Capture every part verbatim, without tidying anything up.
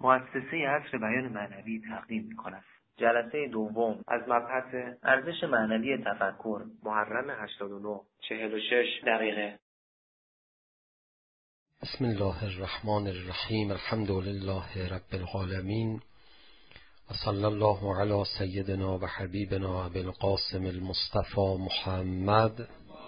مؤسسه عصر بیان معنوی تقدیم می‌کند. جلسه دوم از مبحث ارزش معنوی تفکر، محرم هشتاد و نه، چهل و شش دقیقه. بسم الله الرحمن الرحیم. الحمد لله رب العالمین و صلی الله علی سیدنا و حبیبنا ابی القاسم المصطفى محمد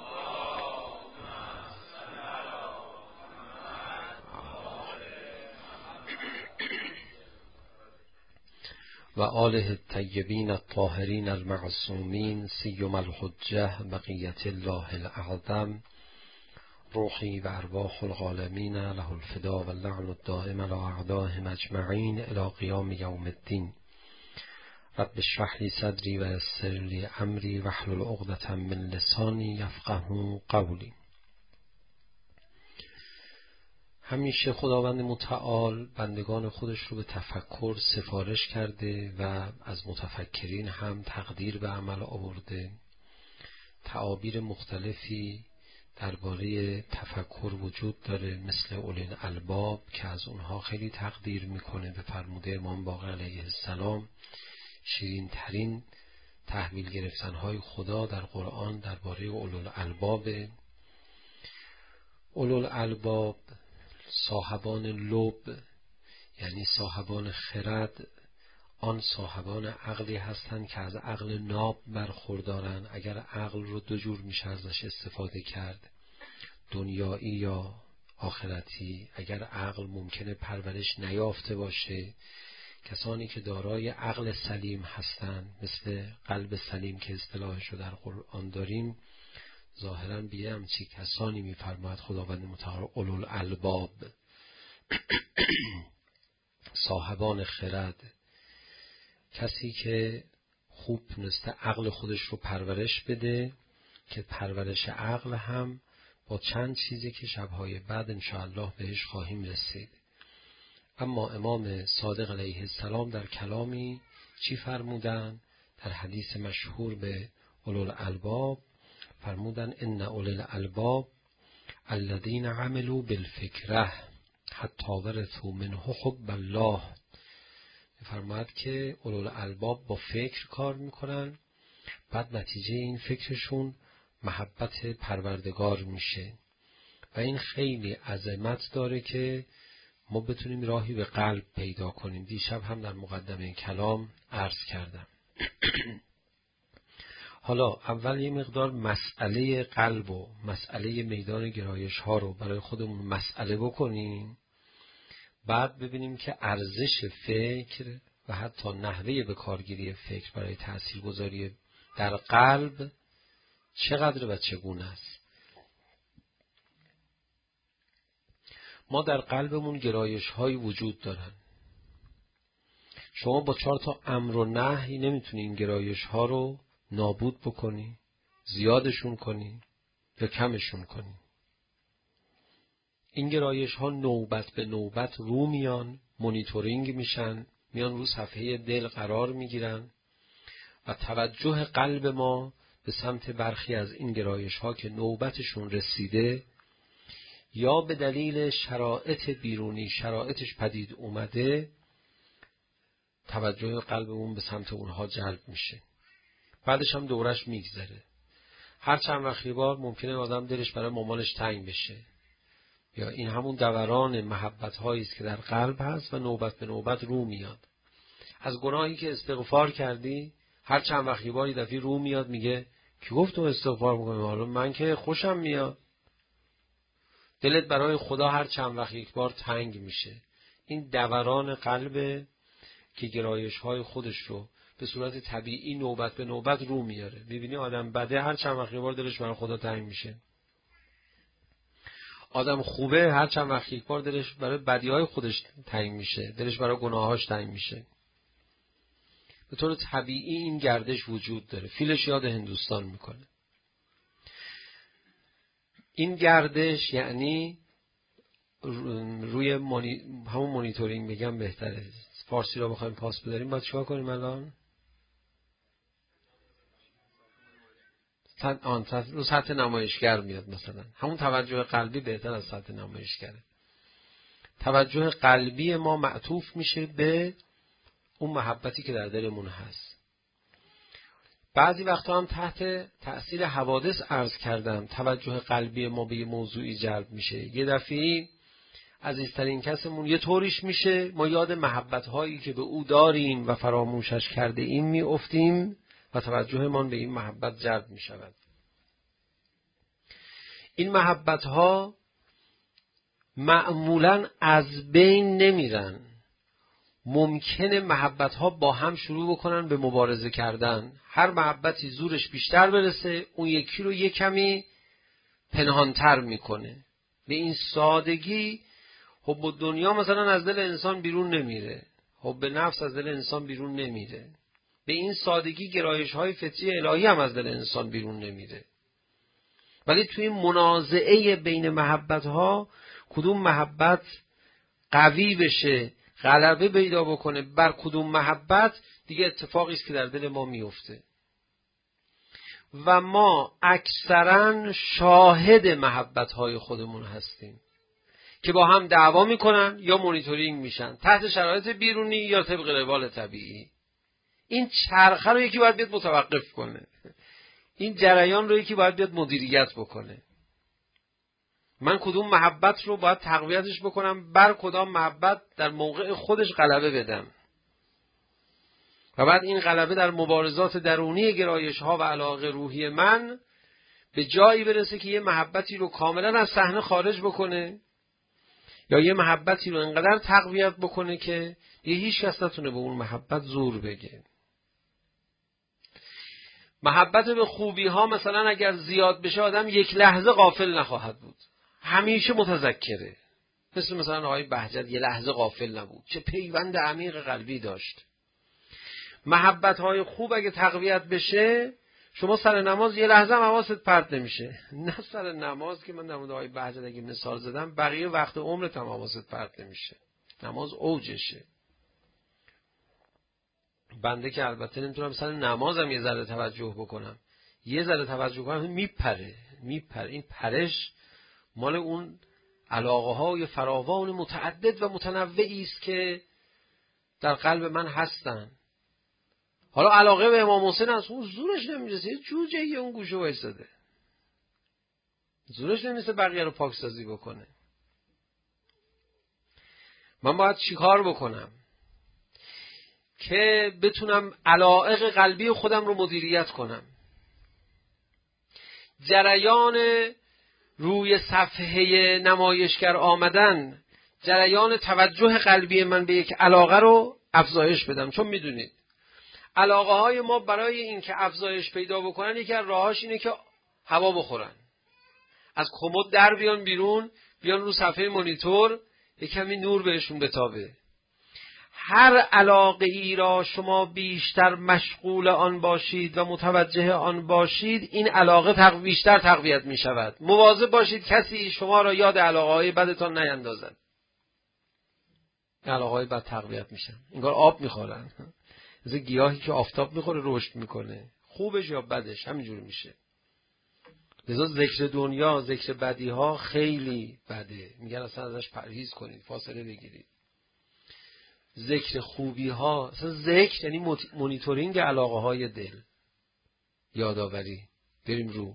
و آله الطیبین الطاهرین المعصومین سیما الحجة بقیة الله الاعظم روحی و ارواح العالمین له الفدا و اللعن الدائم علی اعدائهم اجمعین الی قیام یوم الدین. رب اشرح لی صدری و یسر لی امری واحلل عقدة من لسانی یفقهوا قولی. همیشه خداوند متعال بندگان خودش رو به تفکر سفارش کرده و از متفکرین هم تقدیر به عمل آورده. تعابیر مختلفی درباره تفکر وجود داره، مثل اولین الباب که از اونها خیلی تقدیر میکنه. به فرموده امام باقر علیه السلام شیرین ترین تحویل گرفتنهای خدا در قرآن درباره اولول الباب. اولول الباب صاحبان لب، یعنی صاحبان خرد، آن صاحبان عقلی هستند که از عقل ناب برخوردارن. اگر عقل رو دو جور میشه ازش استفاده کرد، دنیایی یا آخرتی. اگر عقل ممکنه پرورش نیافته باشه، کسانی که دارای عقل سلیم هستند، مثل قلب سلیم که اصطلاحش رو در قرآن داریم، ظاهراً بیه همچی کسانی میفرماید خداوند متعال اولول الباب، صاحبان خرد، کسی که خوب تونسته عقل خودش رو پرورش بده، که پرورش عقل هم با چند چیزی که شبهای بعد انشاءالله بهش خواهیم رسید. اما امام صادق علیه السلام در کلامی چی فرمودن؟ در حدیث مشهور به اولول الباب فرمودن ان اولل الباب الذین عملوا بالفکره حتی ورثوا منه حب الله. فرمود که اولول الباب با فکر کار میکنن، بعد نتیجه این فکرشون محبت پروردگار میشه و این خیلی عظمت داره که ما بتونیم راهی به قلب پیدا کنیم. دیشب هم در مقدمه کلام عرض کردم. حالا اول یه مقدار مسئله قلب و مسئله میدان گرایش ها رو برای خودمون مسئله بکنیم، بعد ببینیم که ارزش فکر و حتی نحوه به کارگیری فکر برای تاثیرگذاری در قلب چقدر و چگونه است. ما در قلبمون گرایش های وجود دارن. شما با چهار تا امر و نهی نمیتونی این گرایش ها رو نابود بکنی، زیادشون کنی یا کمشون کنی. این گرایش ها نوبت به نوبت رو میان، مونیتورینگ میشن، میان رو صفحه دل قرار میگیرن و توجه قلب ما به سمت برخی از این گرایش ها که نوبتشون رسیده یا به دلیل شرایط بیرونی شرایطش پدید اومده، توجه قلبمون به سمت اونها جلب میشه. بعدش هم دورش میگذره. هر چند وقت بار ممکنه آدم دلش برای مامانش تنگ بشه، یا این همون دوران محبت هایی است که در قلب هست و نوبت به نوبت رو میاد. از گناهی که استغفار کردی هر چند وقت بار یه دفعه رو میاد، میگه کی گفت تو استغفار میکنی؟ حالا من که خوشم میاد. دلت برای خدا هر چند وقت یک بار تنگ میشه. این دوران قلب که گرایش های خودش رو به صورت طبیعی نوبت به نوبت رو میاره. میبینی آدم بده هر چند وقت یک بار دلش برای خدا تنگ میشه. آدم خوبه هر چند وقت یک بار دلش برای بدیهای خودش تنگ میشه، دلش برای گناهاش تنگ میشه. به طور طبیعی این گردش وجود داره. فیلش یاد هندوستان میکنه. این گردش یعنی روی مونی... همون مونیتورینگ بگم بهتره. فارسی رو بخوایم پاس بداریم باید چیکار کنیم الان؟ آن رو سطح نمایشگر میاد مثلا. همون توجه قلبی بهتر از سطح نمایشگره. توجه قلبی ما معطوف میشه به اون محبتی که در دلمون هست. بعضی وقتا هم تحت تأثیر حوادث عرض کردم توجه قلبی ما به یه موضوعی جلب میشه. یه دفعی عزیزترین کسمون یه طوریش میشه، ما یاد محبت هایی که به او داریم و فراموشش کرده ایم میافتیم و توجهمان به این محبت جلب میشود. این محبت ها معمولاً از بین نمیرن. ممکنه محبت ها با هم شروع بکنن به مبارزه کردن. هر محبتی زورش بیشتر برسه، اون یکی رو یک کمی پنهانتر میکنه. به این سادگی حب دنیا مثلا از دل انسان بیرون نمیره، حب نفس از دل انسان بیرون نمیره. به این سادگی گرایش های فطری الهی هم از دل انسان بیرون نمیره. ولی توی منازعه بین محبت ها کدوم محبت قوی بشه، غلبه پیدا بکنه بر کدوم محبت، دیگه اتفاقی است که در دل ما میفته. و ما اکثرا شاهد محبت های خودمون هستیم که با هم دعوا میکنن یا مانیتورینگ میشن تحت شرایط بیرونی یا طبق روال طبیعی. این چرخه رو یکی باید بیاد متوقف کنه، این جریان رو یکی باید بیاد مدیریت بکنه. من کدوم محبت رو باید تقویتش بکنم، بر کدام محبت در موقع خودش غلبه بدم و بعد این غلبه در مبارزات درونی گرایش ها و علاقه روحی من به جایی برسه که یه محبتی رو کاملا از صحنه خارج بکنه یا یه محبتی رو انقدر تقویت بکنه که یه هیچ کس نتونه به اون محبت زور بگه. محبت به خوبی ها مثلا اگر زیاد بشه آدم یک لحظه غافل نخواهد بود، همیشه متذکره. مثل مثلا آقای بهجت یه لحظه غافل نبود، چه پیوند عمیق قلبی داشت. محبت های خوب اگه تقویت بشه شما سر نماز یه لحظه هم حواست پرت نمیشه. نه سر نماز که من در مورد آقای بهجت اگه مثال زدم، بقیه وقت عمرت هم حواست پرت نمیشه. نماز اوجشه. بنده که البته نمیتونم سر نمازم یه ذره توجه بکنم، یه ذره توجه کنم میپره میپره. این پرش مال اون علاقه های فراوان متعدد و متنوعی است که در قلب من هستن. حالا علاقه به امام حسین از اون زورش نمیرسه، یه جوجه یه اون گوشه وایساده، زورش نمیرسه بقیه رو پاکسازی بکنه. من باید چیکار بکنم که بتونم علایق قلبی خودم رو مدیریت کنم؟ جریان روی صفحه نمایشگر آمدن، جریان توجه قلبی من به یک علاقه رو افزایش بدم. چون میدونید علاقه های ما برای این که افزایش پیدا بکنن یکی از راهاش اینه که هوا بخورن، از کمد در بیان بیرون، بیان رو صفحه مانیتور، یک کمی نور بهشون بتابه. هر علاقه ای را شما بیشتر مشغول آن باشید و متوجه آن باشید، این علاقه تق... بیشتر تقویت می شود. مواظب باشید کسی شما را یاد علاقه های بدتان نیندازد. علاقه های بد تقویت میشن، انگار آب میخورن. مثل گیاهی که آفتاب میخوره رشد میکنه، خوبش یا بدش همینجور میشه. لذا ذکر دنیا، ذکر بدی ها خیلی بده، میگن اصلا ازش پرهیز کنید، فاصله بگیرید. ذکر خوبی ها، اصلا ذکر یعنی مونیتورینگ علاقه های دل، یادآوری. بریم رو.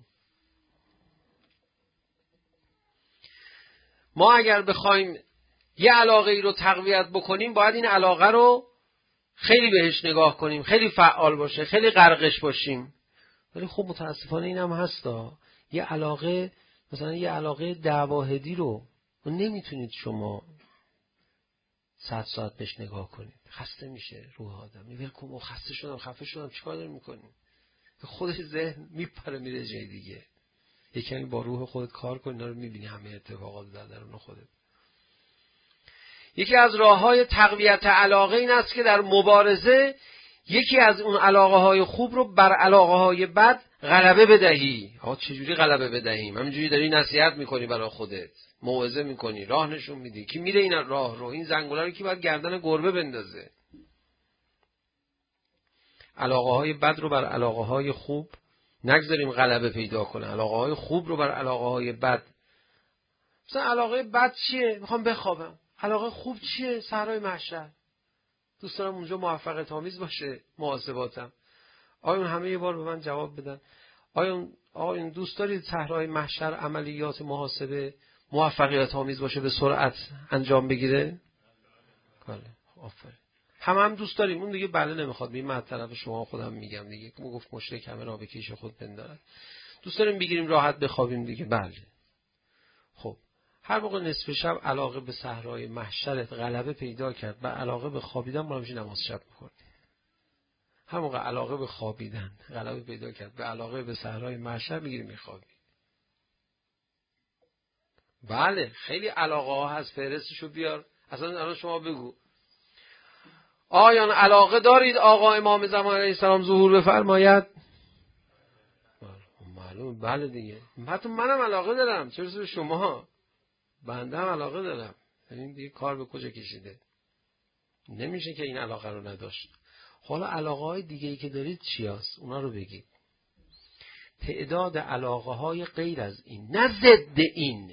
ما اگر بخوایم یه علاقه ای رو تقویت بکنیم باید این علاقه رو خیلی بهش نگاه کنیم، خیلی فعال باشه، خیلی غرقش باشیم. ولی خب متاسفانه این هم هستا، یه علاقه مثلا یه علاقه دعواهدی رو نمیتونید شما صد ساعت بهش نگاه کنید، خسته میشه روح آدم. میگه کوم خسته شدم، خفه شدم، چیکار داریم میکنیم؟ خودش ذهن میپره میره جای دیگه. یکی با روح خودت کار کن، اینا رو میبینی همه اتفاقات در درون خودت. یکی از راههای تقویت علاقه این است که در مبارزه یکی از اون علاقه های خوب رو بر علاقه های بد غلبه بدهی. ها چجوری غلبه بدهیم؟ همینجوری داری نصیحت میکنی برای خودت، موعظه میکنی، راه نشون میدی کی میره این راه رو، این زنگوله رو کی باید گردن گربه بندازه. علاقه های بد رو بر علاقه های خوب نگذاریم غلبه پیدا کنه، علاقه های خوب رو بر علاقه های بد. مثلا علاقه بد چیه؟ میخوام بخوابم، علاقه خوب چیه؟ صحرای محشر. دوست دارم اونجا موفقیت آمیز باشه محاسباتم. آیا همه یه بار به من جواب بدن؟ آیا آیا دوست دارید صحرای محشر عملیات محاسبه موفقیت آمیز باشه، به سرعت انجام بگیره؟ بله، آفرین. هم هم دوست داریم. اون دیگه بله نمیخواد. ببین من طرف شما خودم میگم دیگه. مو گفت مشرک همه را به کیش خود بندارد. دوست داریم بگیریم راحت بخوابیم دیگه. بله. خب هر موقع نصف شب علاقه به صحرای محشرت غلبه پیدا کرد و علاقه به خوابیدن، ما میشه نماز شب می‌خونیم. هر موقع علاقه به خوابیدن غلبه پیدا کرد به علاقه به صحرای محشر، میگیریم میخوابیم. بله خیلی علاقه ها هست، فهرستشو بیار. اصلا الان شما بگو آیان علاقه دارید آقا امام زمان علیه السلام ظهور بفرماید؟ معلومه بله دیگه. حتی منم علاقه دارم، چه برسه به شما. بنده هم علاقه دارم. این دیگه کار به کجا کشیده؟ نمیشه که این علاقه رو نداشت. حالا علاقه های دیگه ای که دارید چی هست؟ اونا رو بگید. تعداد علاقه های غیر از این، نه ضد این،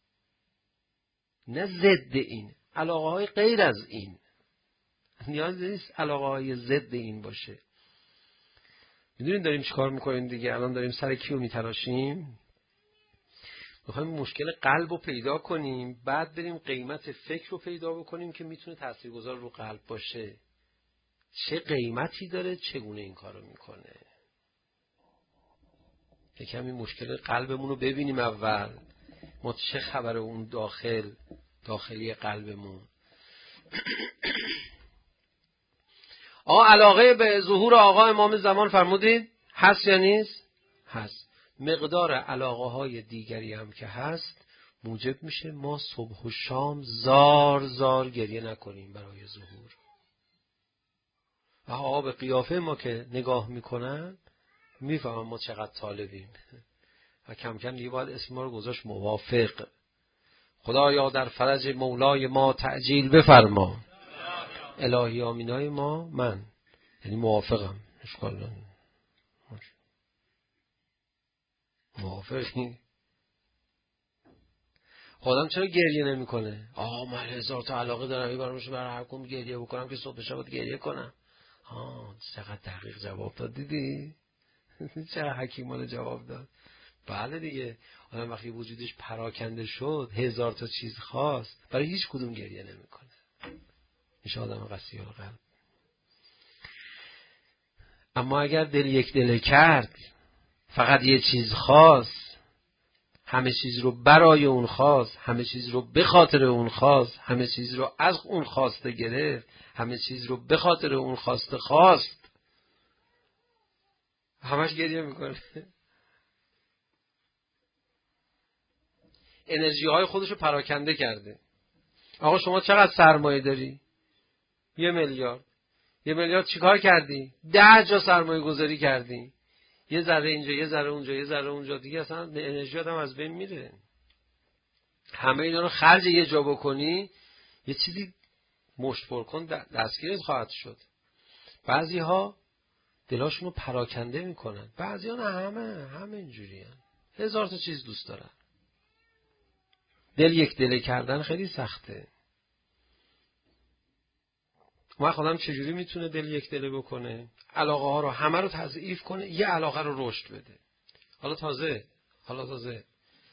نه ضد این، علاقه های غیر از این. نیاز نیست علاقه های ضد این باشه. میدونید داریم چی کار میکنیم دیگه؟ الان داریم سر کیو میتراشیم؟ میخوایم مشکل قلب رو پیدا کنیم، بعد بریم قیمت فکر رو پیدا بکنیم که میتونه تاثیرگذار رو قلب باشه. چه قیمتی داره، چگونه این کارو میکنه. یکم این مشکل قلبمون رو ببینیم اول. ما چه خبره اون داخل، داخلی قلبمون. آقا علاقه به ظهور آقا امام زمان فرمودید هست یا نیست؟ هست. مقدار علاقه های دیگری هم که هست موجب میشه ما صبح و شام زار زار گریه نکنیم برای ظهور. آقا به قیافه ما که نگاه میکنن میفهمم ما چقدر طالبیم و کم کم دیگه باید اسم ما رو گذاشت موافق. خدایا در فرج مولای ما تعجیل بفرما. الهی آمینای ما من، یعنی موافقم. اشکال نداره. موافقی؟ خودم چرا گریه نمی کنه؟ آه من هزار تا علاقه دارم، یه میشه برای هر کم گریه بکنم که صبح شب گریه کنم. آه چقدر دقیق جواب داد، دیدی؟ چقدر حکیمانه جواب داد. بله دیگه. آدم وقتی وجودش پراکنده شد هزار تا چیز خواست، برای هیچ کدوم گریه نمی کنه. میشه آدم قسی القلب. اما اگر دل یک دل کرد، فقط یه چیز خواست، همه چیز رو برای اون خواست، همه چیز رو به خاطر اون خواست، همه چیز رو از اون خواسته گرفت، همه چیز رو به خاطر اون خواسته خواست، همش گریه میکنه. انرژی های خودشو پراکنده کرده. آقا شما چقدر سرمایه داری؟ یه میلیارد. یه میلیارد چیکار کردی؟ ده جا سرمایه گذاری کردی. یه ذره اینجا، یه ذره اونجا، یه ذره اونجا، دیگه اصلا انرژی آدم از بین میره. همه اینا رو خرج یه جا بکنی، یه چیزی مشت پر کن دستگیرت خواهد شد. بعضی ها دلاشون رو پراکنده میکنن، بعضی ها نه، همه همه اینجوری هن. هزار تا چیز دوست دارن. دل یک دله کردن خیلی سخته. ما خودم چجوری میتونه دل یک دله بکنه؟ علاقه ها رو همه رو تضعیف کنه، یه علاقه رو رشد بده. حالا تازه حالا تازه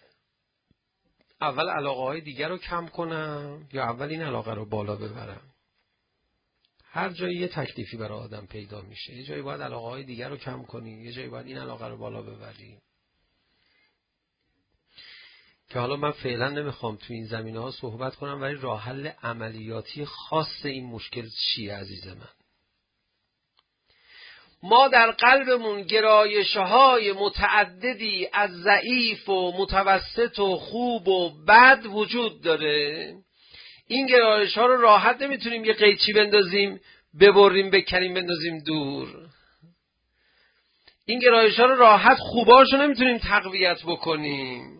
اول علاقه های دیگر رو کم کنم یا اول این علاقه رو بالا ببرم؟ هر جایی یه تکلیفی برای آدم پیدا میشه. یه جایی باید علاقه های دیگر رو کم کنی، یه جایی باید این علاقه رو بالا ببری. که حالا من فعلا نمیخوام تو این زمینه ها صحبت کنم، ولی راه حل عملیاتی خاص این مشکل چیه عزیز من؟ ما در قلبمون گرایش‌های متعددی از ضعیف و متوسط و خوب و بد وجود داره. این گرایش‌ها رو راحت نمیتونیم یه قیچی بندازیم، ببریم، بکنیم، بندازیم دور. این گرایش‌ها رو راحت خوباشو نمیتونیم تقویت بکنیم.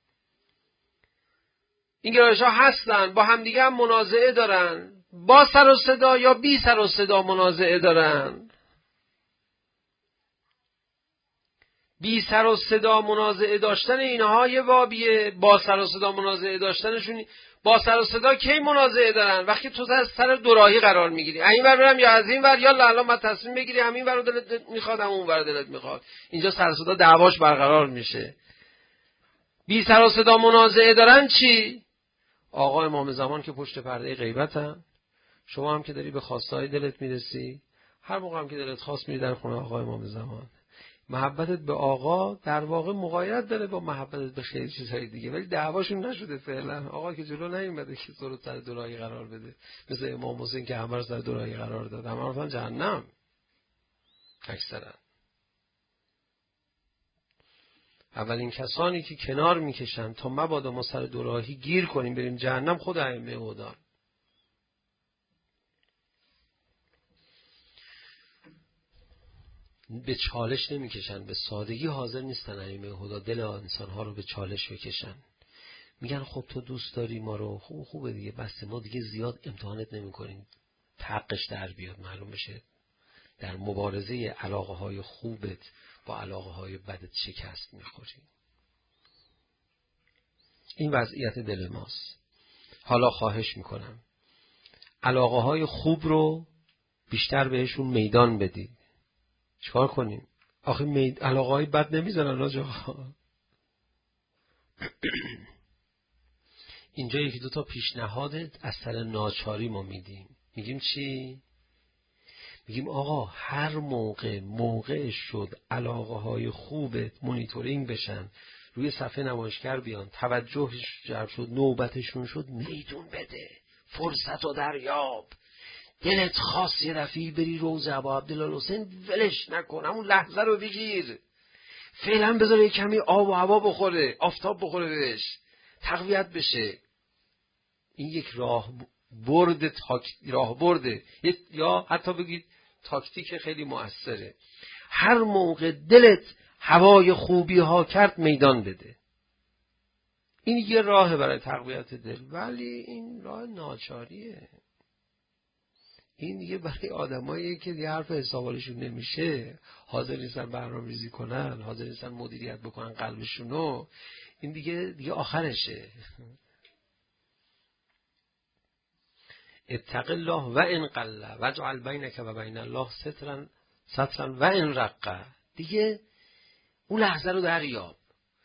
این گرایش‌ها هستن، با همدیگه هم منازعه دارن، با سر و صدا یا بی سر و صدا منازعه دارن. بی سر و صدا منازعه داشتن اینها یه بابیه، با سر و صدا منازعه داشتنشون. با سر و صدا کی منازعه دارن؟ وقتی تو از سر دوراهی قرار میگیری، این ور برم یا از این ور، یا لالا ما تصمیم بگیری همین ور دلت میخواد هم اون ور دلت میخواد. اینجا سر و صدا دعواش برقرار میشه. بی سر و صدا منازعه دارن چی؟ آقا امام زمان که پشت پرده غیبتن، شما هم که داری به خواستهای دلت میرسی، هر موقع هم که دلت خواست میری در خونه آقا امام زمان. محبتت به آقا در واقع مغایرت داره با محبتت به خیلی چیزهای دیگه، ولی دعواشون نشده فعلا. آقا که جلو نیومده که تو رو سر دوراهی قرار بده، مثل امام حسین که همه رو سر دوراهی قرار داد، همه رو رفتن جهنم اکثرا. اولین کسانی که کنار میکشن تا مبادا ما سر دوراهی گیر کنیم بریم جهنم خود ائمه هدی. به چالش نمیکشن، به سادگی حاضر نیستن ائمه هدی دل انسان‌ها رو به چالش بکشن. میگن خب تو دوست داری ما رو، خوب خوبه دیگه، بس ما دیگه زیاد امتحانت نمی‌کنیم، حقش در بیاد، معلوم بشه در مبارزه علاقه‌های خوبت با علاقه‌های بدت شکست می‌خوری. این وضعیت دل ماست. حالا خواهش میکنم علاقه‌های خوب رو بیشتر بهشون میدان بدید. چیکار کنیم؟ آخه مید... علاقه‌های بد نمیزنن آقا. اینجا یکی دو تا پیشنهاد از سر ناچاری ما میدیم. میگیم چی؟ میگیم آقا هر موقع موقع شد علاقه‌های خوبت مونیتورینگ بشن، روی صفحه نمایشگر بیان، توجهش جلب شد، نوبتشون شد، میدون بده، فرصت و دریاب. دلت خواست یه رفیع بری روضه ابا عبدالحسین، ولش نکن، همون لحظه رو بگیر. فعلا بذار یه کمی آب و هوا بخوره، آفتاب بخوره بهش، تقویت بشه. این یک راه برد تاک... راه برده، یا حتی بگید تاکتیک خیلی مؤثره. هر موقع دلت هوای خوبی ها کرد میدان بده. این یه راه برای تقویت دل، ولی این راه ناچاریه. این دیگه برای آدمایی که یه حرف حسابالشون نمیشه، حاضر نیستن برنامه‌ریزی کنن، حاضر نیستن مدیریت بکنن قلبشونو، این دیگه دیگه آخرشه. اتق الله و ان قل واجعل بینک و بین الله سترا سترا و ان رق. دیگه اون لحظه رو دریاب،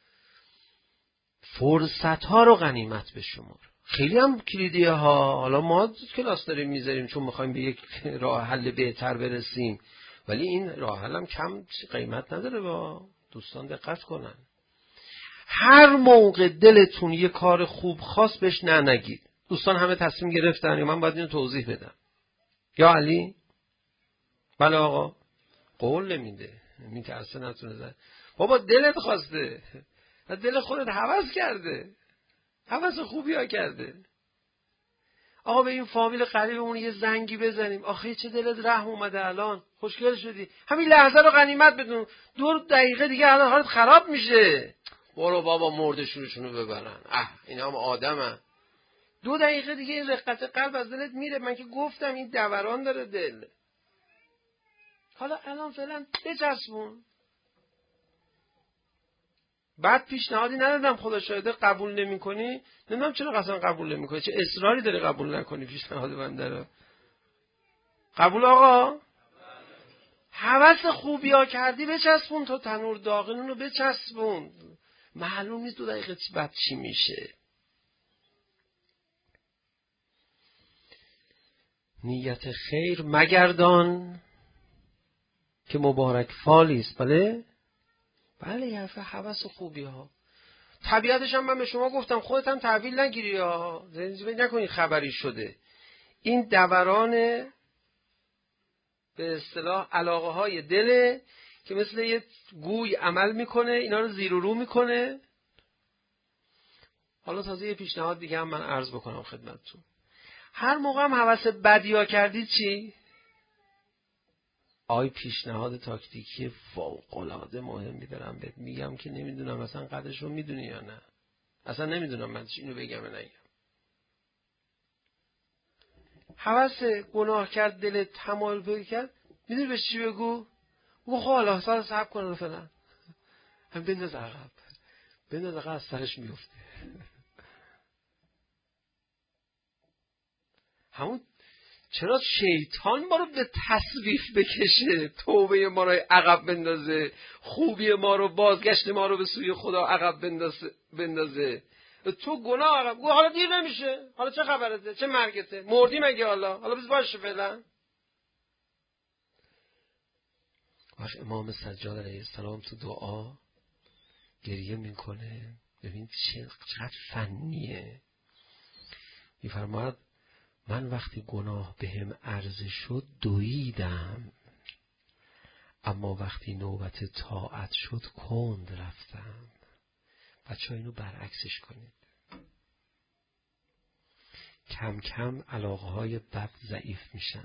فرصت ها رو غنیمت بشمار. خیلی هم کلیدیه ها. حالا ما کلاس داریم میذاریم چون میخوایم به یک راه حل بهتر برسیم، ولی این راه حل هم کم قیمت نداره. با دوستان دقت کنن. هر موقع دلتون یه کار خوب خواست بهش نه نگید. دوستان همه تصمیم گرفتن یا من باید اینو توضیح بدم؟ یا علی؟ بله آقا. قول نمیده، میترسه نتونه زن. بابا دلت خواسته، دل خودت هوس کرده، هوس خوبی ها کرده. آقا به این فامیل قریبمون یه زنگی بزنیم، آخه چه دلت رحم اومده، الان خوشگل شدی، همین لحظه رو غنیمت بدون، دو دقیقه دیگه الان حالت خراب میشه. برو بابا مردشونشونو ببرن، اه اینا هم آدمن. دو دقیقه دیگه این رقت قلب از دلت میره. من که گفتم این دوران داره دل. حالا الان فعلا بچسبون. بعد پیشنهادی ندادم، خدا شاهده قبول نمی کنی. نمیدونم چرا قسم قبول نمی کنی، چه اصراری داری قبول نکنی پیشنهاد بنده رو. قبول آقا؟ هوس خوبی ها کردی بچسبون، تا تنور داغنون رو بچسبون. معلوم نیست دو دقیقه بعد چی میشه. نیت خیر مگردان که مبارک فالی است. بله بله یه حرف هوس خوبی ها. طبیعتش هم من به شما گفتم، خودت هم تحویل نگیری ها، زنجیره نکنی خبری شده. این دوران به اصطلاح علاقه های دله که مثل یه گوی عمل میکنه، اینا رو زیر و رو میکنه. حالا تازه یه پیشنهاد دیگه هم من عرض بکنم خدمتتون. هر موقع هم هوس بدیا کردید چی؟ آی پیشنهاد تاکتیکی فوق‌العاده مهمی دارم بهت میگم که نمیدونم اصلا قدرش رو میدونی یا نه. اصلا نمیدونم من اینو بگم یا نگم. هوس گناه کرد دلت تمایل پیدا کرد، میدونی به چی بگو؟ بگو خب حالا سال صبر کن فلان. هم بنداز عقب، بنداز عقب، از سرش میفته. همون چرا شیطان ما رو به تصویف بکشه، توبه ما رو عقب بندازه، خوبی ما رو، بازگشت ما رو به سوی خدا عقب بندازه بندازه تو گناه عقب. گو حالا دیر نمیشه، حالا چه خبرته، چه مرگته، مردی مگه، حالا حالا بس باشه فعلا. وقت امام سجاد علیه السلام تو دعا گریه میکنه، ببین چقدر فنیه. میفرماد من وقتی گناه بهم عرضه شد دویدم، اما وقتی نوبت طاعت شد کند رفتم. بچه ها اینو برعکسش کنید. کم کم علاقه های بد ضعیف میشن،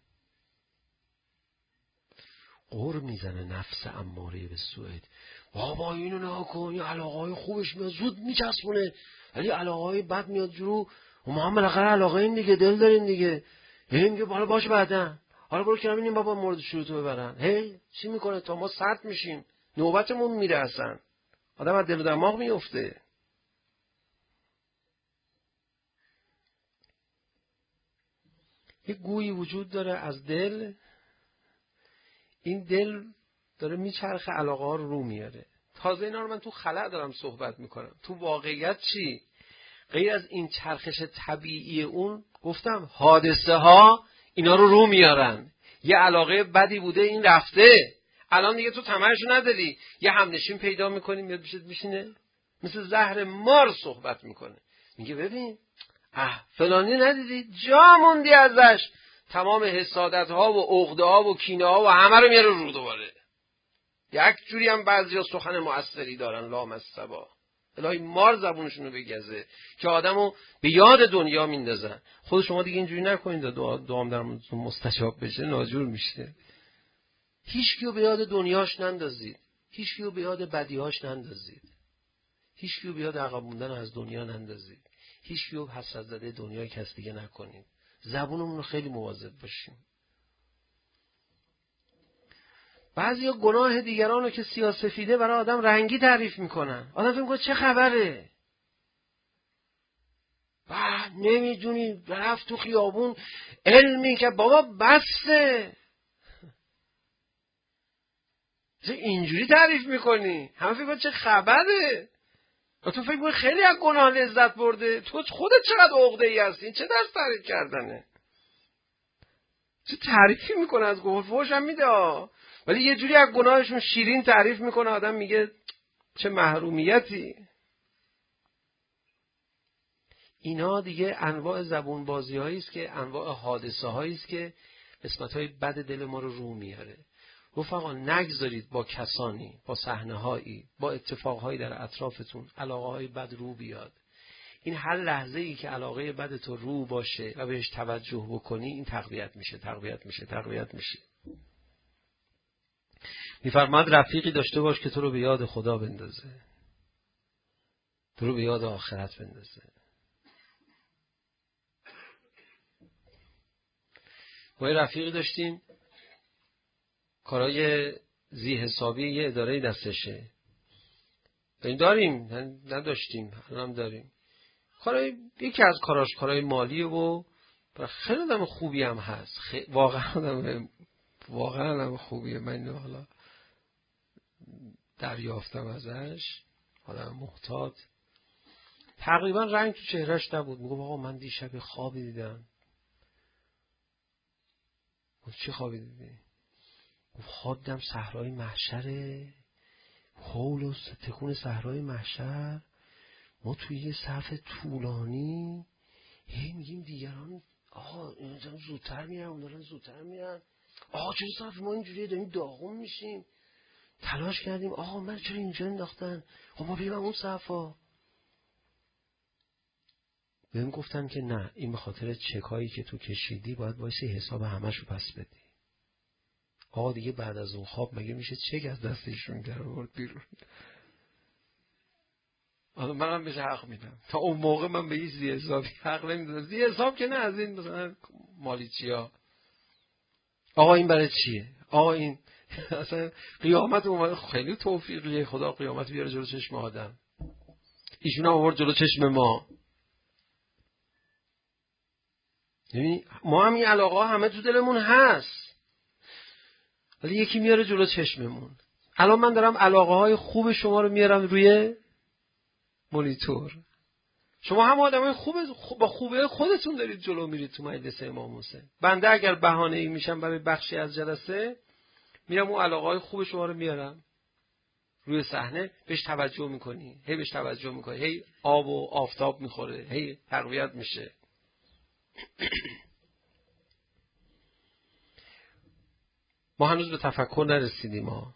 قر میزنه نفس اماره به سوء. بابا اینو نها کن، این علاقه های خوبش میاد زود میچسبونه، ولی علاقه های بد میاد جلو. و ما هم بالاخره علاقه این دیگه، دل داریم دیگه. هی میگه حالا باشه بعدن، حالا برو کنم اینیم بابا مورد شروطو ببرن. هی چی میکنه تا ما سرد میشیم، نوبتمون میره، اصلا آدم از دل و دماغ میفته. یک گویی وجود داره از دل، این دل داره میچرخه، علاقه ها رو رو میاره. تازه اینا رو من تو خلأ دارم صحبت میکنم. تو واقعیت چی؟ غیر از این چرخش طبیعی اون، گفتم حادثه ها اینا رو رو میارن. یه علاقه بدی بوده، این رفته، الان دیگه تو طمعشو نداری، یه همنشین پیدا میکنی میاد پیشت میشینه، مثل زهر مار صحبت میکنه، میگه ببین اه فلانی ندیدی جا موندی ازش، تمام حسادت ها و عقده ها و کینه ها و همه رو میاره رو دوباره. یک جوری هم بعضیا سخن مؤثری دارن لامصبا، الهی مار زبونشون رو بگزه که آدمو به یاد دنیا میندازن. خود شما دیگه اینجوری نکنید، دعا دعام در مستجاب بشه، ناجور میشه. هیچ کیو به یاد دنیاش نندازید، هیچ کیو به یاد بدیهاش نندازید، هیچ کیو به یاد عقب موندن از دنیا نندازید، هیچ کیو حسرت زده دنیای کس دیگه نکنید. زبونمون رو خیلی مواظب باشیم. بعضیا گناه دیگران رو که سیاه‌سفیده برای آدم رنگی تعریف میکنن. آدم فکر میکنه چه خبره؟ با نمیدونی رفت تو خیابون علمی که بابا بسته، چه اینجوری تعریف میکنی؟ همه فکر میکنن چه خبره؟ و تو فکر میکنی خیلی از گناه لذت برده، تو خودت چقدر عقده‌ای هستی، چه درس تعریف کردنه؟ چه تعریفی میکنه از گناه؟ فحش هم میده، ولی یه جوری از گناهشون شیرین تعریف میکنه، آدم میگه چه محرومیتی. اینا دیگه انواع زبون بازی هایی است که انواع حادثه هایی است که قسمت های بد دل ما رو رو میاره. رفقا نگذارید با کسانی، با صحنه هایی، با اتفاق هایی در اطرافتون علاقه های بد رو بیاد. این هر لحظه ای که علاقه بد تو رو باشه و بهش توجه بکنی، این تقویت میشه، تقویت میشه، تقویت میشه. میفرماد رفیقی داشته باش که تو رو به یاد خدا بندازه، تو رو به یاد آخرت بندازه. ما یه رفیقی داشتیم، کارهای زی حسابی یه اداره دستشه. این داریم، نداشتیم، الان داریم. کارهای یکی از کاراش کارهای مالیه و خیلی آدم خوبی هم هست. خی... واقعا آدم واقعا آدم خوبیه. من حالا دریافتم ازش، آدم محتاط. تقریبا رنگ تو چهرهش نبود. میگه آقا من دیشب خوابی دیدم. چی خوابی دیدی؟ خواب دیدم صحرای محشره، هول و تکون صحرای محشر، ما توی یه صف طولانی هی میگیم دیگران آقا اینا دارن زودتر میرن، اون دارن زودتر میرن، آقا چرا صف ما اینجوریه داریم داغون میشیم، تلاش کردیم آقا من چرا اینجا انداختن، خب ما بریم اون صفا. بهم گفتن که نه، این به خاطر چکایی که تو کشیدی باید وایسی حساب همشو پس بدی. آقا دیگه بعد از اون خواب مگه میشه چک از دستشون در آورد بیرون؟ آره منم بهش حق میدم. تا اون موقع من به هیچ زی حسابی حق نمیدم. زی حساب که نه، از این مثلا مالیچیا. آقا این برای چیه؟ آقا این اصلا قیامت اومد، خیلی توفیقیه خدا قیامت بیاره جلو چشم آدم، ایشون هم آورد جلو چشم ما. یعنی ما هم این علاقه ها همه تو دلمون هست، ولی یکی میاره جلو چشممون. الان من دارم علاقه های خوب شما رو میارم روی مانیتور، شما هم آدمای خوب با خوبه خودتون دارید جلو میرید تو مجلس امام حسین. بنده اگر بهانه ای میشم برای بخشی از جلسه، میرم اون علاقه های خوب شما رو میارم روی صحنه، بهش توجه میکنی، هی بهش توجه میکنی، هی آب و آفتاب میخوره، هی تقویت میشه. ما هنوز به تفکر نرسیدیم. ما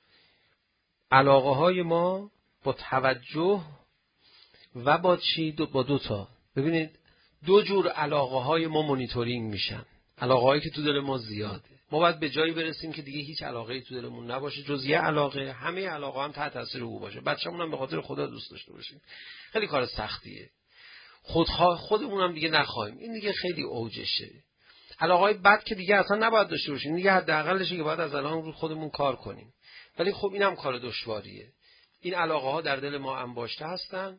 علاقه های ما با توجه و با چی؟ دو با دو تا. ببینید دو جور علاقه های ما مانیتورینگ میشن. علاقه هایی که تو دل ما زیاده، ما باید به جایی برسیم که دیگه هیچ علاقه‌ای تو دلمون نباشه جز یه علاقه، همه علاقه هم تحت تاثیر او باشه. بچه‌مون هم به خاطر خدا دوست داشته باشیم. خیلی کار سختیه. خودخواه خودمون هم دیگه نخواهیم، این دیگه خیلی اوجشه. علاقه‌های بد که دیگه اصلا نباید داشته باشیم، دیگه حداقلشه که باید از الان رو خودمون کار کنیم. ولی خب اینم کار دشواریه. این علاقه ها در دل ما انباشته هستن.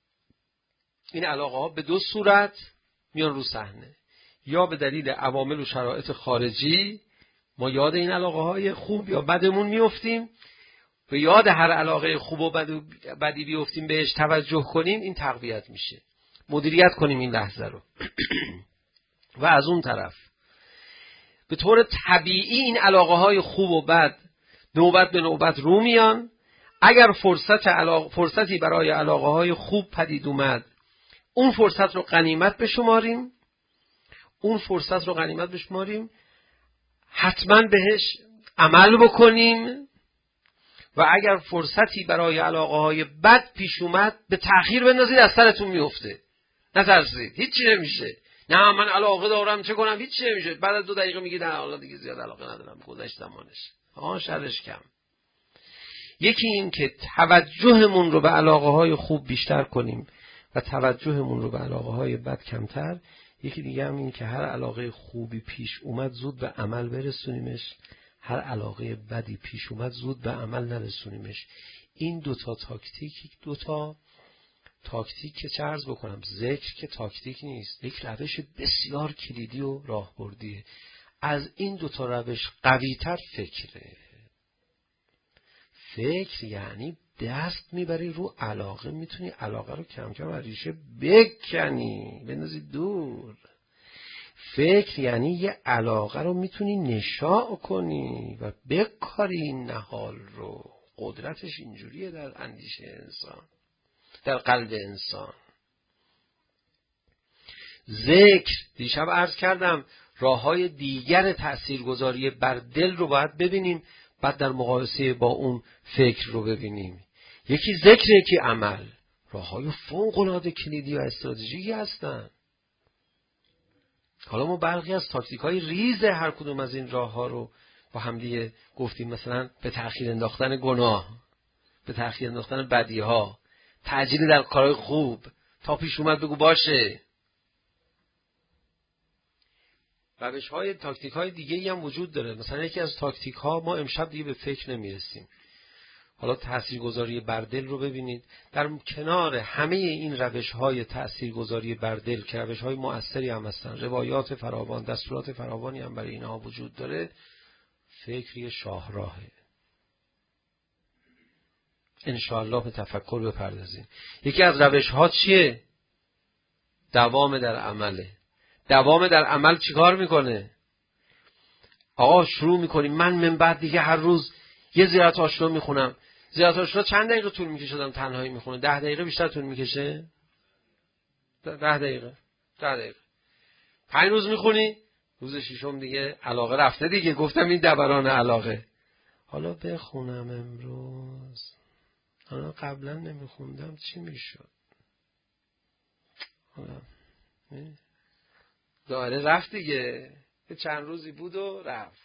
این علاقه ها به دو صورت میان رو صحنه، یا به دلیل عوامل و شرایط خارجی ما یاد این علاقه های خوب یا بدمون میافتیم، به یاد هر علاقه خوب و بدی بیافتیم، بهش توجه کنیم، این تقویت میشه. مدیریت کنیم این لحظه رو. و از اون طرف به طور طبیعی این علاقه های خوب و بد نوبت به نوبت رو میان. اگر فرصت علاق... فرصتی برای علاقه های خوب پدید اومد، اون فرصت رو غنیمت بشماریم، اون فرصت رو غنیمت بشماریم، حتما بهش عمل بکنیم. و اگر فرصتی برای علاقه های بد پیش اومد، به تأخیر بندازید، از سرتون میفته، نترسید، هیچی نمیشه. نه من علاقه دارم چه کنم، هیچی نمیشه. بعد از دو دقیقه میگید نه حالا دیگه زیاد علاقه ندارم، گذشت زمانش. آها شرش کم. یکی این که توجهمون رو به علاقه های خوب بیشتر کنیم و توجهمون رو به علاقه های بد کمتر. یکی دیگه هم این که هر علاقه خوبی پیش اومد زود به عمل برسونیمش، هر علاقه بدی پیش اومد زود به عمل نرسونیمش. این دوتا تاکتیک، دوتا تاکتیک که چه عرض بکنم، ذکر که تاکتیک نیست، یک روش بسیار کلیدی و راهبردیه. از این دوتا روش قوی‌تر فکره. فکر یعنی دست میبری رو علاقه، میتونی علاقه رو کم کم از ریشه بکنی، بندازی دور. فکر یعنی یه علاقه رو میتونی نشاء کنی و بکاری این نهال رو. قدرتش اینجوریه در اندیشه انسان، در قلب انسان. ذکر، دیشب عرض کردم، راه‌های دیگر تأثیرگذاری بر دل رو باید ببینیم، بعد در مقایسه با اون فکر رو ببینیم. یکی ذکر، یکی عمل. راه‌های فوق‌العاده کلیدی و استراتژیکی هستن. حالا ما برخی از تاکتیک‌های ریز هر کدوم از این راه‌ها رو با هم دیگه گفتیم. مثلا به تأخیر انداختن گناه، به تأخیر انداختن بدی‌ها، تعجیل در کارهای خوب، تا پیش اومد بگو باشه. روش‌های تاکتیک‌های دیگه‌ای هم وجود داره. مثلا یکی از تاکتیک‌ها، ما امشب دیگه به فکر نمی‌رسیم. حالا تاثیرگذاری بر دل رو ببینید. در کنار همه این روش‌های تاثیرگذاری بر دل که روش‌های مؤثری هم هستن، روایات فراوان، دستورات فراوانی هم برای اینها وجود داره، فکری شاهراهه. انشاءالله به تفکر بپردازیم. یکی از روش‌ها چیه؟ دوام در عمله. دوام در عمل چیکار میکنه؟ آقا شروع میکنیم، من من بعد دیگه هر روز یه زیارت آشنا میخونم. زیارت آشنا چند دقیقه طول میکشه؟ تنهایی میخونه ده دقیقه بیشتر طول میکشه؟ ده دقیقه ده دقیقه پنج روز میخونی، روز ششم دیگه علاقه رفته دیگه. گفتم این دوران علاقه. حالا بخونم امروز، حالا قبلا نمیخوندم چی میشد؟ حالا داره رفت دیگه، چند روزی بود و رفت.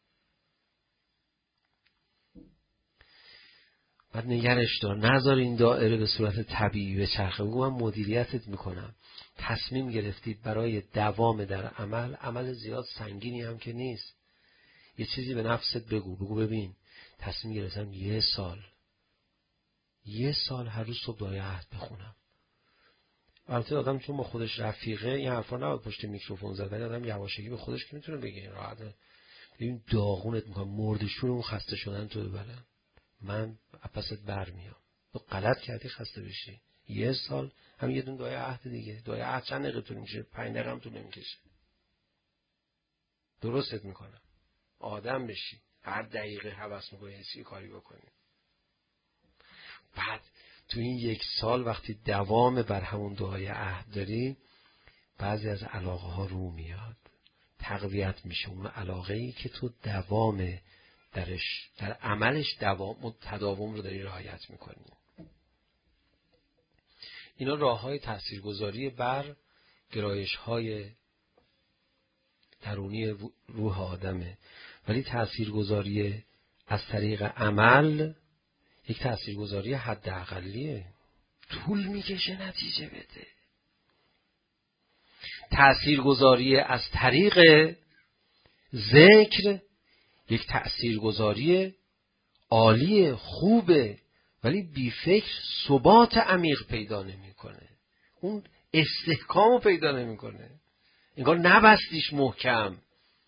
بعد نگرش دار، نذار این دایره به صورت طبیعی بچرخه. بگو من مدیریتت میکنم. تصمیم گرفتید برای دوام در عمل، عمل زیاد سنگینی هم که نیست، یه چیزی به نفست بگو. بگو ببین تصمیم گرفتم یه سال یه سال هر روز صبح دعای عهد بخونم. البته آدم چون با خودش رفیقه این حرفا نباید پشت میکروفون زد، ولی آدم یواشکی به خودش که میتونه بگه راحت. ببین داغونت میکنم، مردشون اون خسته شدن تو ببرن، من پست برمیام. تو غلط کردی خسته بشی. یه سال هم یه دون دعای عهد دیگه. دعای عهد چند دقیقه طول میشه؟ پنج دقیقه هم طول نمیکشه. درستت میکنم آدم بشی. هر دقیقه هوس میکنی یه کاری بکنی. بعد تو این یک سال وقتی دوام بر همون دعای عهد داری، بعضی از علاقه ها رو میاد، تقویت میشه. اون علاقه ای که تو دوام درش در عملش دوام و تداوم رو داری رعایت میکنی. اینا راه های تاثیرگذاری بر گرایش های درونی روح آدمه. ولی تاثیرگذاری از طریق عمل یک تاثیرگذاری حداقلیه، طول میکشه نتیجه بده. تاثیرگذاری از طریق ذکر یک تاثیرگذاری عالیه، خوبه، ولی بی فکر ثبات عمیق پیدا نمیکنه، اون استحکامو پیدا نمیکنه، انگار نبستیش محکم.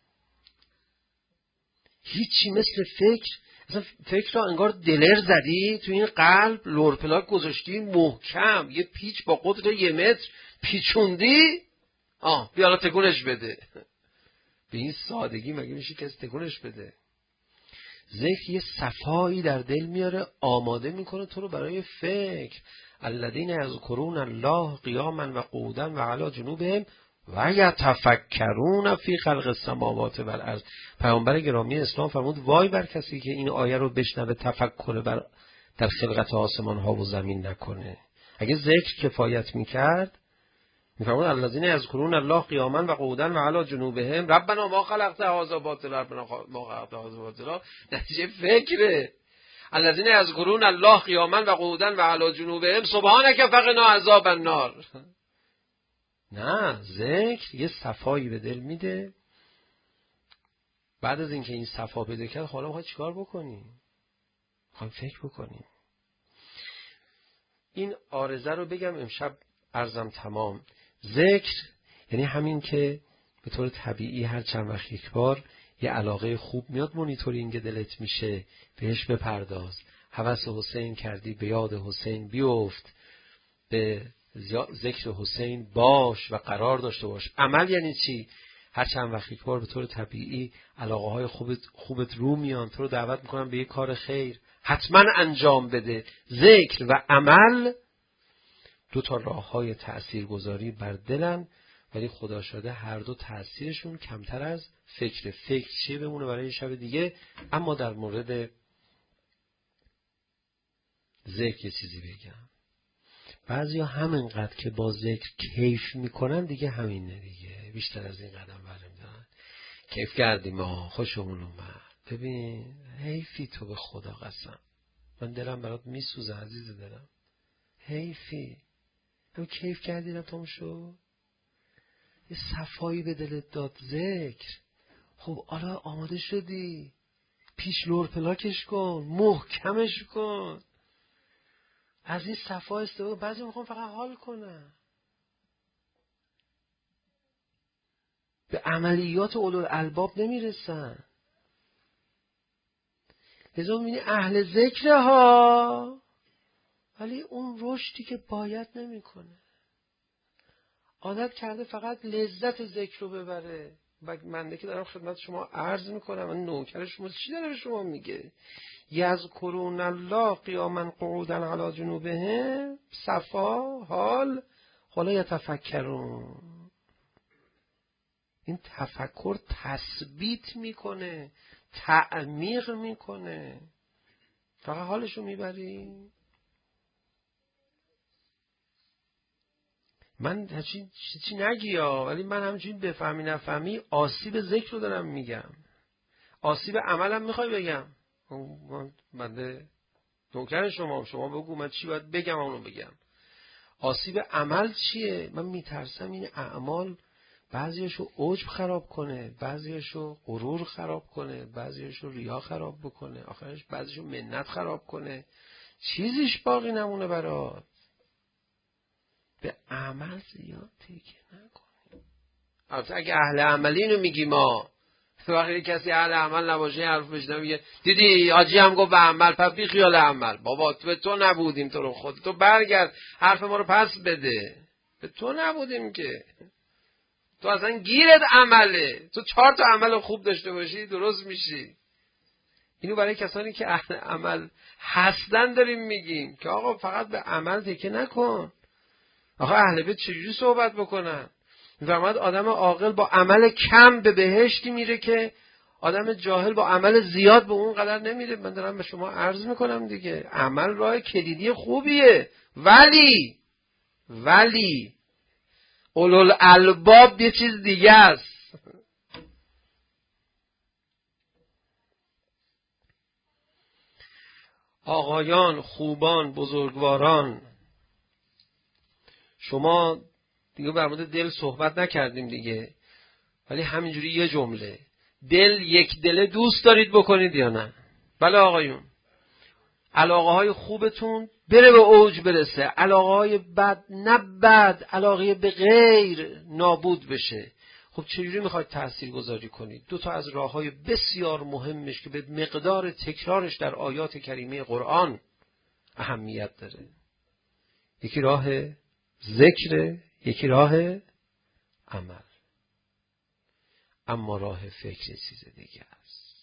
هیچی مثل فکر. اصلا فکر را انگار دلر زدی تو این قلب، لورپلاک گذاشتی محکم، یه پیچ با قطر یه متر پیچوندی، آه بیالا تکونش بده. به این سادگی مگه میشه کسی تکونش بده؟ ذکر یه صفایی در دل میاره، آماده میکنه تو رو برای فکر. الذین یذکرون الله قیاما و قعودا و علی جنوبهم و یتفکرون فی خلق السماوات و الارض. پیامبر گرامی اسلام فرمود وای بر کسی که این آیه رو بشنوه تفکر بر در خلقت آسمان ها و زمین نکنه. اگه ذکر کفایت میکرد، میفرمود الذین یذکرون الله قیاما و قعودا و علی جنوبهم ربنا ما خلقت هذا باطلا ربنا ما خلقت هذا باطلا. نتیجه فکره. الذین یذکرون الله قیاما و قعودا و علی جنوبهم سبحانک فقنا عذاب النار. نه، ذکر یه صفایی به دل میده. بعد از اینکه این صفا پیدا کرد، حالا میخوای چیکار بکنی؟ میخوایم فکر بکنیم. این عارضه رو بگم امشب عرضم تمام. ذکر یعنی همین که به طور طبیعی هر چند وقت یک بار یه علاقه خوب میاد، مونیتورینگ دلت میشه، بهش بپرداز. هوس حسین کردی، به یاد حسین بیفت، به ذکر حسین باش و قرار داشته باش. عمل یعنی چی؟ هر چند وقت یک بار به طور طبیعی علاقه های خوبت, خوبت رو میان، تو رو دعوت میکنن به یه کار خیر، حتما انجام بده. ذکر و عمل دو تا راه های تأثیر گذاری بر دلن، ولی خدا شده هر دو تأثیرشون کمتر از فکر. فکر چیه بمونه برای شب دیگه. اما در مورد ذکر یه چیزی بگم. بعضی ها همینقدر که با ذکر کیف میکنن دیگه همینه دیگه، بیشتر از این قدم برمیدن. کیف کردیم ما، خوشمون اومد. ببین حیفی تو، به خدا قسم من دلم برات میسوزه عزیز دلم، حیفی. هم کیف کردی نتام شد، یه صفایی به دلت داد ذکر. خب حالا آماده شدی، پیش لور پلاکش کن، محکمش کن، از این صفا استفاده. بعضی میخوام فقط حال کنن، به عملیات اولوالالباب نمیرسن. لذا میبینی اهل ذکر ها، ولی اون رشدی که باید نمیکنه. عادت کرده فقط لذت ذکر رو ببره. من که دارم خدمت شما عرض میکنم، من نوکر شما، چی داره به شما میگه؟ یذکرون الله قیاما قعودا علی جنوبهم، صفا حال. حالا یتفکرون، این تفکر تثبیت میکنه، تعمیق میکنه. فقط حالشو میبری. من هرچی چی نگی ها، ولی من همچنین بفهمی نفهمی آسیب ذکر رو دارم میگم. آسیب عملم میخوای بگم؟ من بنده نوکر شما، شما بگو من چی باید بگم اونو بگم. آسیب عمل چیه؟ من میترسم این اعمال بعضیشو عجب خراب کنه، بعضیشو غرور خراب کنه، بعضیشو ریا خراب بکنه، آخرش بعضیشو منت خراب کنه. چیزیش باقی نمونه برات. به عمل زیاد تکیه نکنی. البته اگه اهل عملی اینو میگی ما، وقتی کسی اهل عمل نباشه حرف بشنوه میگه دیدی حاجی هم گفت به عمل، پس بی خیال عمل. بابا تو به تو نبودیم، تو رو خود تو برگرد حرف ما رو پس بده. به تو نبودیم که، تو اصلا گیرت عمله. تو چهار تا عمل خوب داشته باشی درست میشی. اینو برای کسانی که اهل عمل هستن داریم میگیم که آقا فقط به عمل تکیه نکن. آقا اهل بیت چجوری صحبت بکنن؟ میفرماد آدم عاقل با عمل کم به بهشتی میره که آدم جاهل با عمل زیاد به اون قدر نمیره. من دارم به شما عرض میکنم دیگه، عمل راه کلیدی خوبیه، ولی ولی اولوالالباب یه چیز دیگه است. آقایان، خوبان، بزرگواران، شما دیگه بر مورد دل صحبت نکردیم دیگه، ولی همینجوری یه جمله، دل یک دله دوست دارید بکنید یا نه؟ بله آقایون. علاقه های خوبتون بره به اوج برسه، علاقه های بد نه بد، علاقه به غیر نابود بشه. خب چجوری میخواید تأثیر گذاری کنید؟ دو تا از راه های بسیار مهمش که به مقدار تکرارش در آیات کریمه قرآن اهمیت داره. یکی راه ذکر، یکی راه عمل. اما راه فکر چیز دیگه است.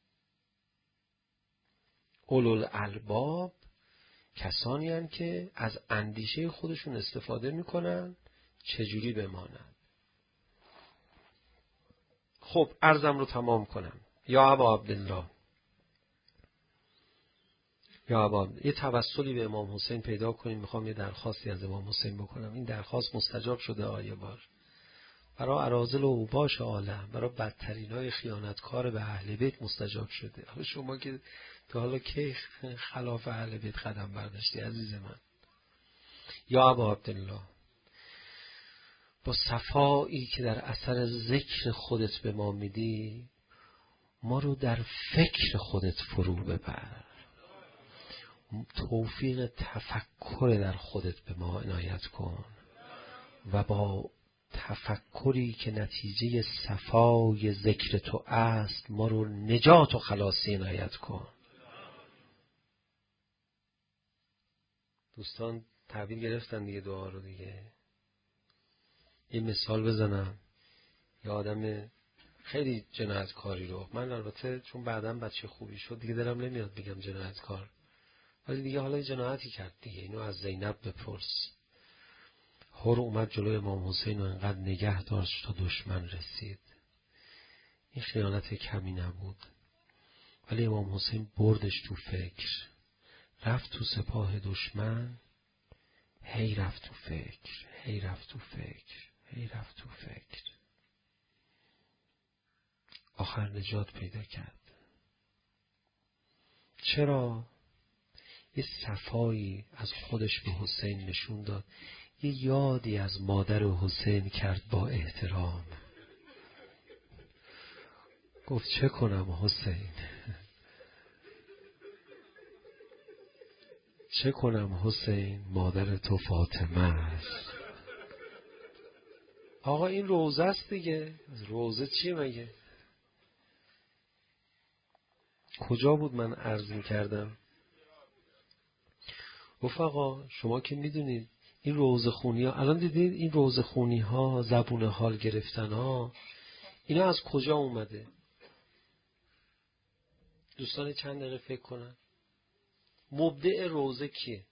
اولوالالباب کسانی هستند که از اندیشه خودشون استفاده میکنن چجوری بمانند. خب عرضم رو تمام کنم. یا ابا عبدالله، یا ابا عبدالله، یه توسلی به امام حسین پیدا کنیم. میخوام یه درخواستی از امام حسین بکنم. این درخواست مستجاب شده آیه بار. برای اراذل و اوباش عالم، برای بدترینای خیانتکار به اهل بیت مستجاب شده. حالا شما که تو حالا کی خلاف اهل بیت قدم برداشتی عزیز من؟ یا ابا عبدالله، با صفایی که در اثر ذکر خودت به ما میدی، ما رو در فکر خودت فرو ببر. توفیق تفکر در خودت به ما عنایت کن و با تفکری که نتیجه صفای ذکر تو است ما رو نجات و خلاصی عنایت کن. دوستان تعبیر گرفتن دیگه دعا رو دیگه. یه مثال بزنم. یه آدم خیلی جنایتکاری رو، من البته چون بعدم بچه خوبی شد دیگه دلم نمیاد بگم جنایتکار، ولی دیگه حالا جنایتی کرد دیگه. اینو از زینب بپرس. هر اومد جلوی امام حسین و انقدر نگه داشت تا دشمن رسید. این خیانت کمی نبود، ولی امام حسین بردش تو فکر، رفت تو سپاه دشمن، هی رفت تو فکر، هی رفت تو فکر، هی رفت تو فکر، آخر نجات پیدا کرد. چرا؟ یه صفایی از خودش به حسین نشون داد، یه یادی از مادر حسین کرد با احترام. گفت چه کنم حسین، چه کنم حسین، مادر تو فاطمه است. آقا این روزه است دیگه. روزه چیه مگه؟ کجا بود من عرض می کردم؟ گفت آقا شما که میدونید این روزه خونی ها، الان دیدید این روزه خونی ها، زبون حال گرفتن ها، اینا از کجا اومده؟ دوستان چند دقیقه فکر کنن. مبدع روزه کیه؟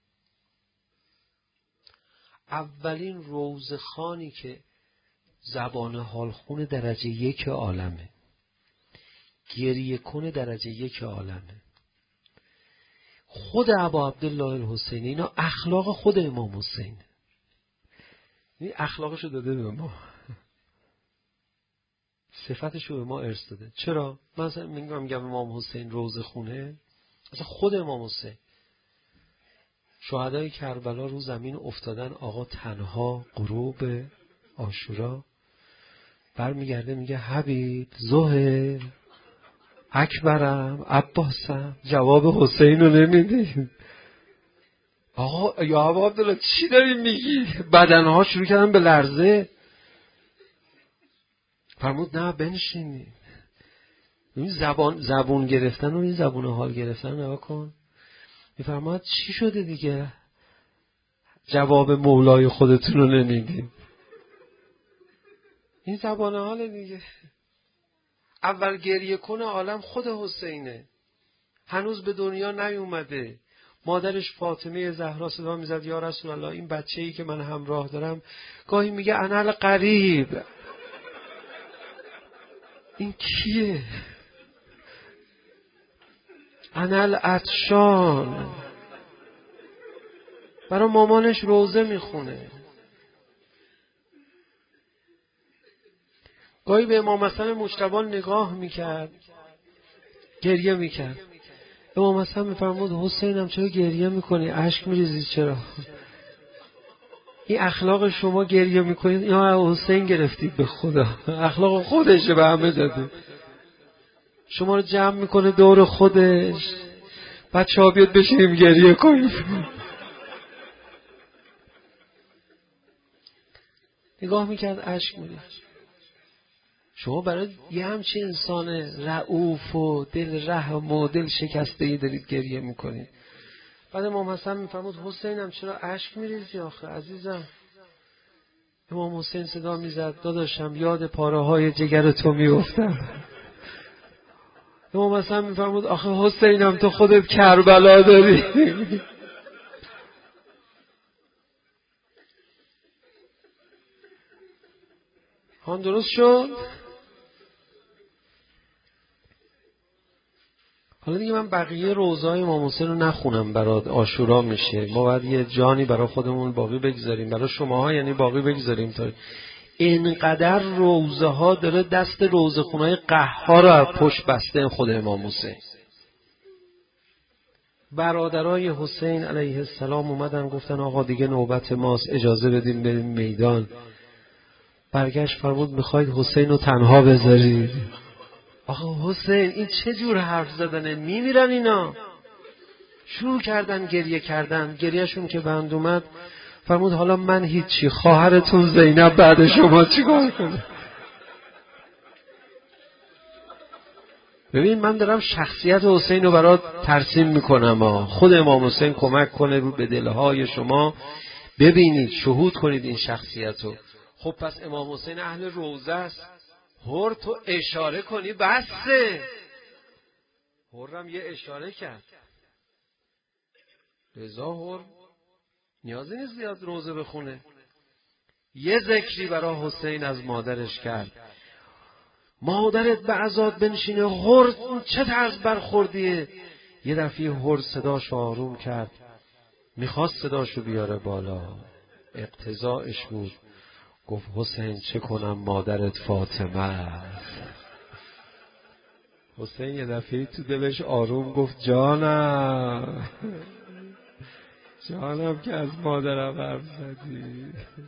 اولین روزه خانی که زبان حال خون درجه یک عالمه، گریه کن درجه یک عالمه، خود ابا عبدالله الحسینی. اینا اخلاق خود امام حسین، این اخلاقشو داده به ما، صفتشو به ما ارث داده. چرا؟ مثلا میگم میگم امام حسین روزه خونه، اصلا خود امام حسین شهدای کربلا رو زمین افتادن، آقا تنها غروب عاشورا برمیگرده میگه حبیب، زهر، اکبرم، عباسم، جواب حسین رو نمیدیم. آقا یا ابا عبدالله چی داری میگی؟ بدنها شروع کردن به لرزه. فرمود نه بنشینی. این زبان زبون گرفتن و این زبون حال گرفتن نگاه کن. میفرماد چی شده دیگه؟ جواب مولای خودتون رو نمیدیم. این زبان حال دیگه. اول گریه کنه عالم خود حسینه. هنوز به دنیا نیومده. مادرش فاطمه زهرا صدا میزد یا رسول الله این بچه‌ای که من همراه دارم گاهی میگه انا القریب. این کیه؟ انا العطشان. برای مامانش روزه میخونه. گاهی به امام حسن مجتبی نگاه میکرد، گریه میکرد. امام حسن میفرمود حسینم چرا گریه میکنی؟ اشک میریزی چرا؟ این اخلاق شما گریه میکنید یا حسین گرفتید به خدا؟ اخلاق خودشه به همه داده. شما رو جمع میکنه دور خودش. بچه ها بیاد بشینیم گریه کنیم. نگاه میکرد اشک میریزید. شما برای یه همچین انسان رؤوف و دل رحم و دل شکسته ای دارید گریه میکنید. بعد امام حسن میفرمود حسینم چرا اشک میریزی آخه عزیزم؟ امام حسین صدا میزد داداشم یاد پاره های جگر تو میافتم. امام حسن میفرمود آخه حسینم تو خودت کربلا داری. هان درست شد؟ حالا دیگه من بقیه روزهای امام حسین رو نخونم، برات عاشورا میشه. ما باید یه جانی برای خودمون باقی بگذاریم، برای شماها یعنی باقی بگذاریم. تا اینقدر روزه ها داره دست روزه خونهای قهار رو از پشت بسته خود امام حسین. برادرای حسین علیه السلام اومدن گفتن آقا دیگه نوبت ماست، اجازه بدیم بریم میدان. برگشت فرمود میخواید حسین رو تنها بذارید؟ آقا حسین این چه جور حرف زدنه؟ میمیرن اینا. شروع کردن گریه کردن. گریهشون که بند اومد فرمود حالا من هیچی، خواهرتون زینب بعد شما چیکار کنه؟ ببین من دارم شخصیت حسین رو برات ترسیم میکنم. خود امام حسین کمک کنه به دلهای شما ببینید، شهود کنید این شخصیت رو. خب پس امام حسین اهل روزه است. هر تو اشاره کنی بسه. هرم یه اشاره کرد. رضا هر نیازی نیست زیاد روزه بخونه. یه ذکری برای حسین از مادرش کرد. مادرت به عزاد بنشینه. هر چه طرز برخوردیه. یه دفعه هر صداش آروم کرد. میخواست صداشو بیاره بالا. اقتضاعش بود. گفت حسین چه کنم مادرت فاطمه است. حسین یه دفعه تو دلش آروم گفت جانم جانم که از مادرم حرف زدی،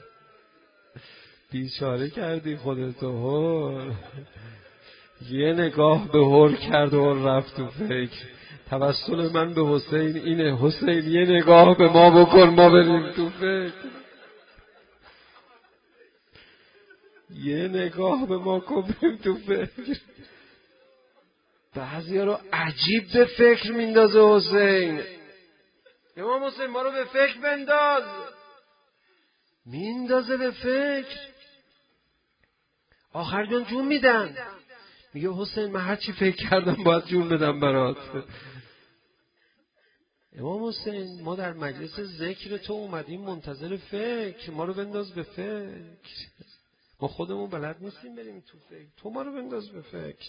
بیچاره کردی خودتو. هر یه نگاه به هر کرد و هر رفت تو فکر. توسل من به حسین اینه حسین یه نگاه به ما بکن ما بریم تو فکر. یه نگاه به ما کن بریم تو فکر. بعضی ها رو عجیب به فکر میندازه حسین. امام حسین ما رو به فکر بنداز. میندازه به فکر. آخر جان جون میدن. میگه حسین من هر چی فکر کردم باید جون بدم برات. امام حسین ما در مجلس ذکر تو اومدیم منتظر فکر. ما رو بنداز به فکر. ما خودمون بلد نیستیم بریم تو فکر. تو ما رو بنداز به فکر.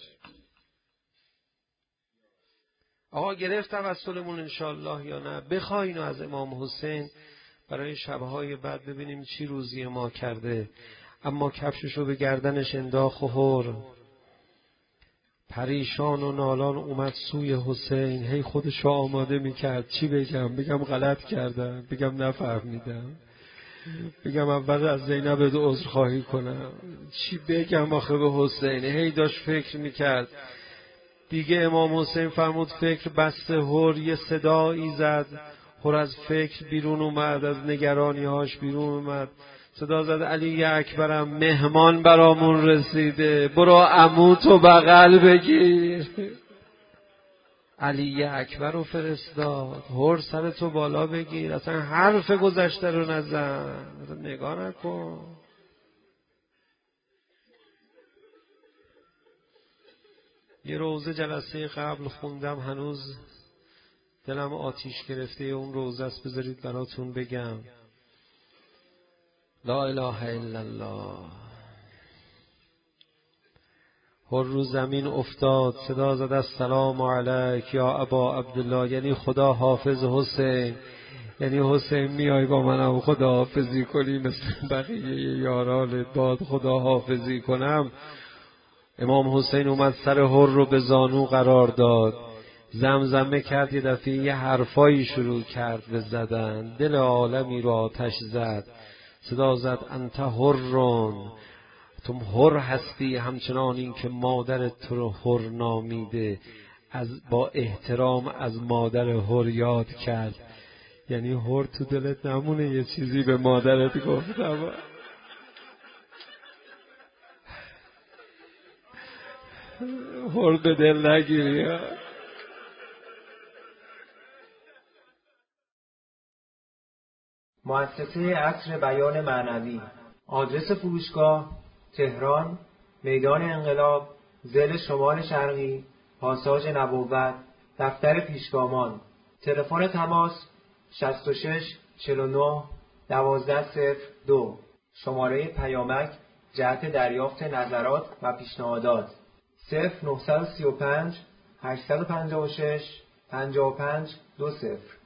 آقا گرفت توسلمون انشالله یا نه؟ بخواین از امام حسین برای شبهای بعد ببینیم چی روزی ما کرده. اما کفششو به گردنش انداخت و هر پریشان و نالان اومد سوی حسین. هی خودشو آماده میکرد چی بگم؟ بگم غلط کردم، بگم نفهمیدم، بگم اول از زینب عذر خواهی کنم، چی بگم آخه به حسین؟ هی داشت فکر میکرد. دیگه امام حسین فرمود فکر بسته. هر یه صدایی زد، هر از فکر بیرون اومد، از نگرانی‌هاش بیرون اومد. صدا زد علی اکبرم، مهمان برامون رسیده، برو عمو تو بغل بگیر. علی اکبر رو فرستاد، هر سر تو بالا بگیر، اصلا حرف گذشته رو نزن، نگاه نکن. یه روزه جلسه قبل خوندم، هنوز دلم آتیش گرفته اون روزه است، بذارید براتون بگم. لا اله الا الله. هر رو زمین افتاد، صدا زد السلام علیک یا ابا عبدالله، یعنی خدا حافظ حسین، یعنی حسین میای با منم خدا حافظی کنی مثل بقیه یارانت باد خدا حافظی کنم. امام حسین اومد سر هر رو به زانو قرار داد، زمزمه کرد، یه دفعه یه حرفایی شروع کرد به زدن، دل عالمی رو آتش زد. صدا زد انت هرون، تو هر هستی، همچنان این که مادرت تو رو هر نامیده. از با احترام از مادر هر یاد کرد، یعنی هر تو دلت نمونه یه چیزی به مادرت گفتم. هر به دل نگیری. مؤسسه عصر بیان معنوی. آدرس فروشگاه: تهران، میدان انقلاب، ضلع شمال شرقی، پاساژ نبوت، دفتر پیشگامان. تلفن تماس: شصت و شش چهل و نه دوازده صفر دو. شماره پیامک جهت دریافت نظرات و پیشنهادات: صفر نه سه پنج هشت پنج شش پنج پنج دو صفر.